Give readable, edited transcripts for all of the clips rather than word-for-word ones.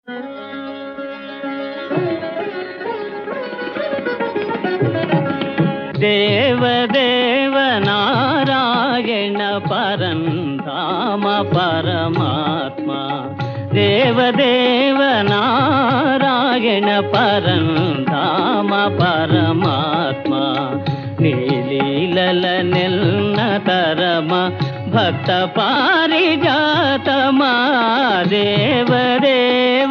దేవదేవ నారాయణ పరంధామ పరమాత్మ దేవదేవ నారాయణ పరంధామ పరమాత్మ నీలీలల నెల్న తరమ భక్త పారిజాతమా దేవదేవ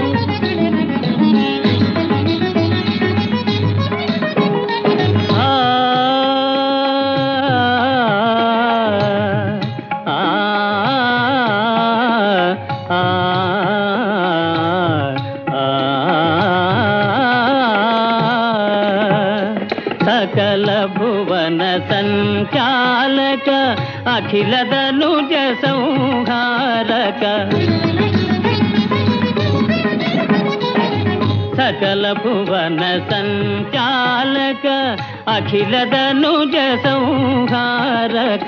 సకల భువన సంచాలక అఖిల ధనుజ సంహారక సకల భువన సంచాలక అఖిల ధనుజ సంహారక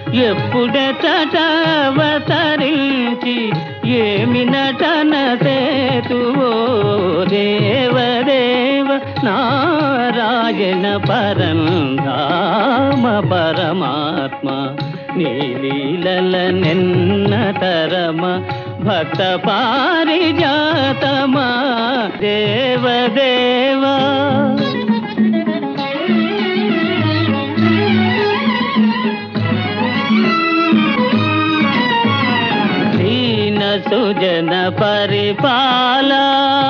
ఎప్పుడెతటవతరించి ఏమి నటన సేతువో దేవదేవ నారాయణ పరంధామ పరమాత్మ నీలీలల నిన్న తరమ భక్త పారిజాతమా దేవదేవా దీన సుజన పరిపాలా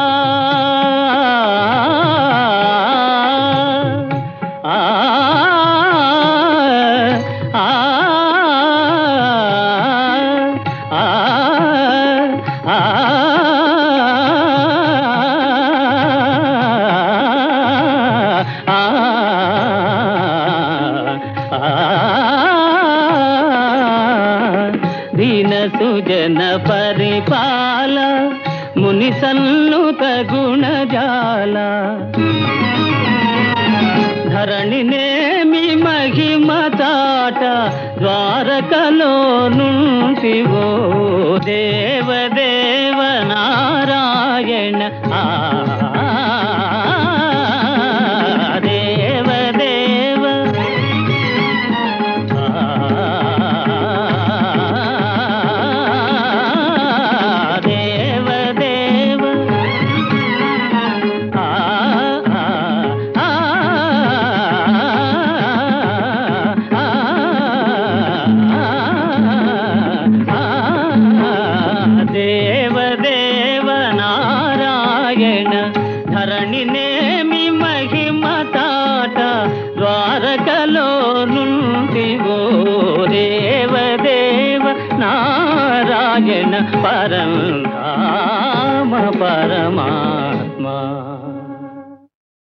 దీన సుజన పరిపాల ముని సన్నుత గుణజాల ధరణినేమి మహిమ తాట ద్వారకలో నుంటివో దేవదేవ నారాయణ దేవదేవ దేవదేవ దేవదేవ నారాయణ ధరణినేమి మహిమ తాట ద్వారకలో నుండివో దేవదేవ నారాయణ పరంధామ పరమాత్మ